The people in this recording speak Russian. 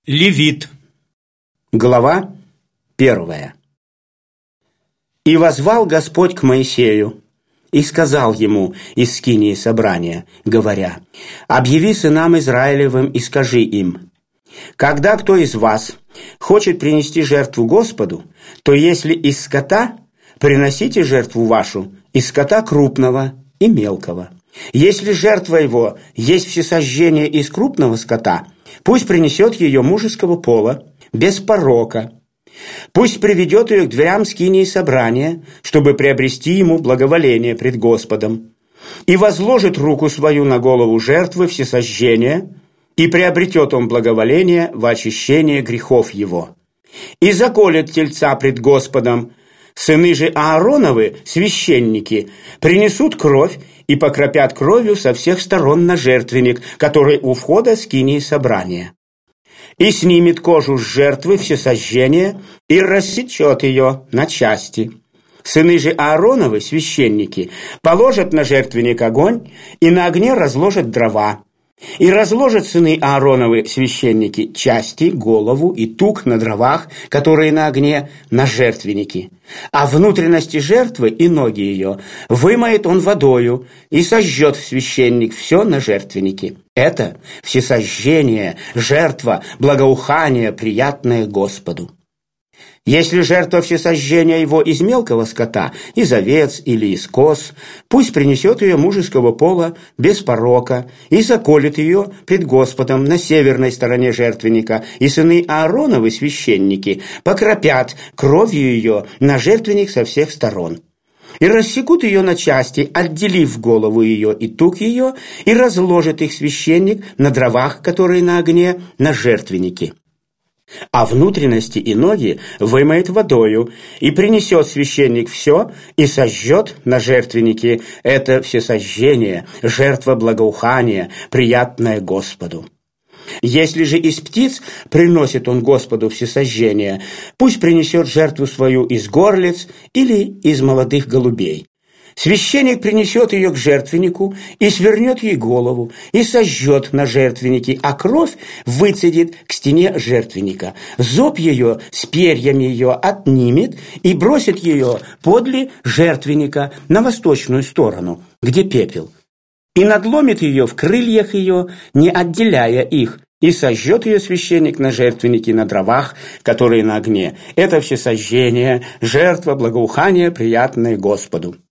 Левит. Глава 1. «И воззвал Господь к Моисею, и сказал ему из скинии собрания, говоря: объяви сынам Израилевым и скажи им: когда кто из вас хочет принести жертву Господу, то если из скота, приносите жертву вашу из скота крупного и мелкого. Если жертва его есть всесожжение из крупного скота, пусть принесет ее мужеского пола, без порока. Пусть приведет ее к дверям скинии собрания, чтобы приобрести ему благоволение пред Господом, и возложит руку свою на голову жертвы всесожжения, и приобретет он благоволение во очищение грехов его. И заколет тельца пред Господом. Сыны же Аароновы, священники, принесут кровь и покропят кровью со всех сторон на жертвенник, который у входа скинии собрания. И снимет кожу с жертвы всесожжения и рассечет ее на части. Сыны же Аароновы, священники, положат на жертвенник огонь и на огне разложат дрова. И разложат сыны Аароновы, священники, части, голову и тук на дровах, которые на огне, на жертвеннике. А внутренности жертвы и ноги ее вымоет он водою, и сожжет священник все на жертвеннике. Это всесожжение, жертва, благоухание, приятное Господу. Если жертва всесожжения его из мелкого скота, из овец или из коз, пусть принесет ее мужеского пола без порока и заколет ее пред Господом на северной стороне жертвенника, и сыны Аароновы, священники, покропят кровью ее на жертвенник со всех сторон. И рассекут ее на части, отделив голову ее и тук ее, и разложит их священник на дровах, которые на огне, на жертвеннике. А внутренности и ноги вымоет водою, и принесет священник все, и сожжет на жертвеннике. Это всесожжение, жертва благоухания, приятное Господу. Если же из птиц приносит он Господу всесожжение, пусть принесет жертву свою из горлиц или из молодых голубей. Священник принесет ее к жертвеннику и свернет ей голову, и сожжет на жертвеннике, а кровь выцедит к стене жертвенника. Зоб ее с перьями ее отнимет и бросит ее подле жертвенника на восточную сторону, где пепел. И надломит ее в крыльях ее, не отделяя их, и сожжет ее священник на жертвеннике на дровах, которые на огне. Это всесожжение, жертва, благоухание, приятное Господу.